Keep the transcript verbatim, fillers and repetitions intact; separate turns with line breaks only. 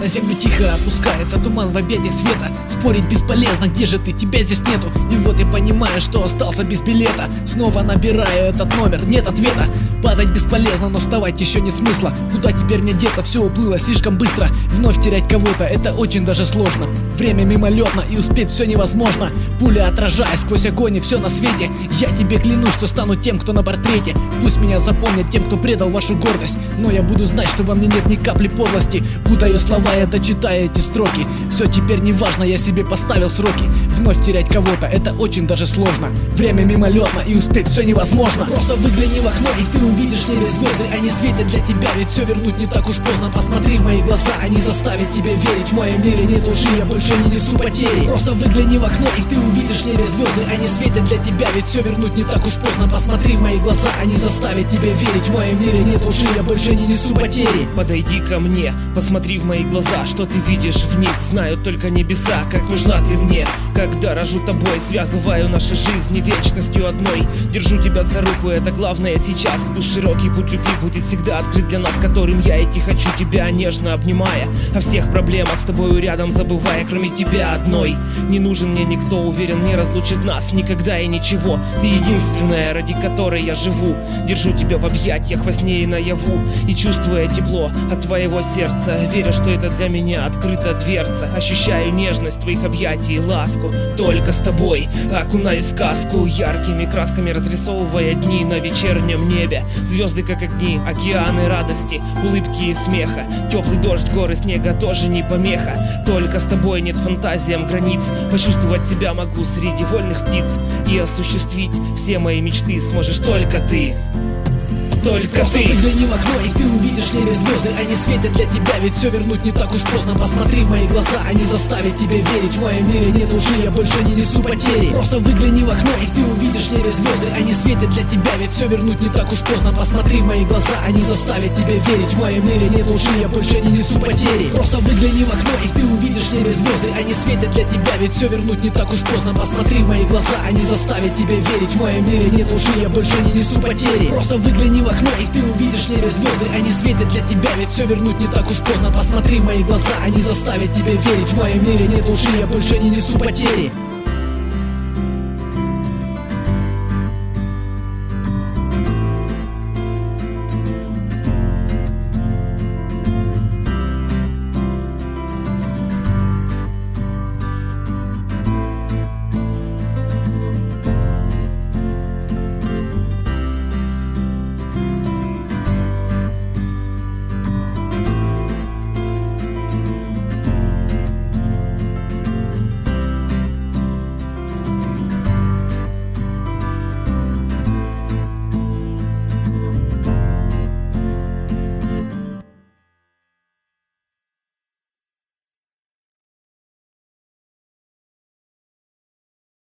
На землю тихо опускается туман в объятиях света. Спорить бесполезно, где же ты, тебя здесь нету. И вот я понимаю, что остался без билета. Снова набираю этот номер, нет ответа. Падать бесполезно, но вставать еще нет смысла. Куда теперь мне деться, все уплыло слишком быстро. Вновь терять кого-то, это очень даже сложно. Время мимолетно, и успеть все невозможно. Пуля отражая сквозь огонь и все на свете. Я тебе клянусь, что стану тем, кто на портрете. Пусть меня запомнят тем, кто предал вашу гордость. Но я буду знать, что во мне нет ни капли подлости. Путаю слова, я дочитаю эти строки. Все теперь не важно, я себе поставил сроки. Вновь терять кого-то, это очень даже сложно. Время мимолетно, и успеть все невозможно. Просто выгляни в окно, и ты увидишь в небе звезды. Они светят для тебя, ведь все вернуть не так уж поздно. Посмотри в мои глаза, они заставят тебя верить. В моем мире нет лжи, я больше не несу потери. Просто выгляни в окно, и ты увидишь в небе звезды. Они светят для тебя, ведь все вернуть не так уж поздно. Посмотри в мои глаза, они заставят тебя верить. В моем мире нет лжи, я больше не несу потери.
Подойди ко мне, посмотри в мои глаза. Что ты видишь в них, знают только небеса. Как нужна ты мне, когда рожу тобой. Связываю наши жизни вечностью одной. Держу тебя за руку, это главное сейчас. Пусть широкий путь любви будет всегда открыт для нас, которым я идти хочу, тебя нежно обнимая. О всех проблемах с тобою рядом забывая, кроме тебя одной. Не нужен мне никто, уверен, не разлучит нас никогда и ничего. Ты единственная, ради которой я живу. Держу тебя в объятиях во сне и наяву. И чувствуя тепло от твоего сердца, верю, что это для меня открыта дверца. Ощущаю нежность твоих объятий и ласку. Только с тобой окунаюсь в сказку, яркими красками разрисовывая дни на вечернем небе. Звезды как огни, океаны радости, улыбки и смеха. Теплый дождь, горы снега тоже не помеха. Только с тобой нет фантазиям границ. Почувствовать себя могу среди вольных птиц. И осуществить все мои мечты сможешь только ты. Только
Просто
ты.
выгляни в окно, и ты увидишь в небе звезды. Они светят для тебя, ведь все вернуть не так уж поздно. Посмотри в мои глаза, они заставят тебя верить. В моем мире нет лжи, я больше не несу потери. Просто выгляни в окно, и ты увидишь в небе звезды. Они светят для тебя, ведь все вернуть не так уж поздно. Посмотри в мои глаза, они заставят тебя верить. В моем мире нет лжи, я больше не несу потери. Просто выгляни в окно, и ты увидишь в небе звезды. Они светят для тебя, ведь все вернуть не так уж поздно. Посмотри в мои глаза, они заставят тебя верить. В моем мире нет лжи, я больше не несу потери. Просто выгляни в окно, и ты увидишь в небе звезды. Они светят для тебя, ведь все вернуть не так уж поздно. Посмотри в мои глаза, они заставят тебя верить. В моем мире нет лжи, я больше не несу потери.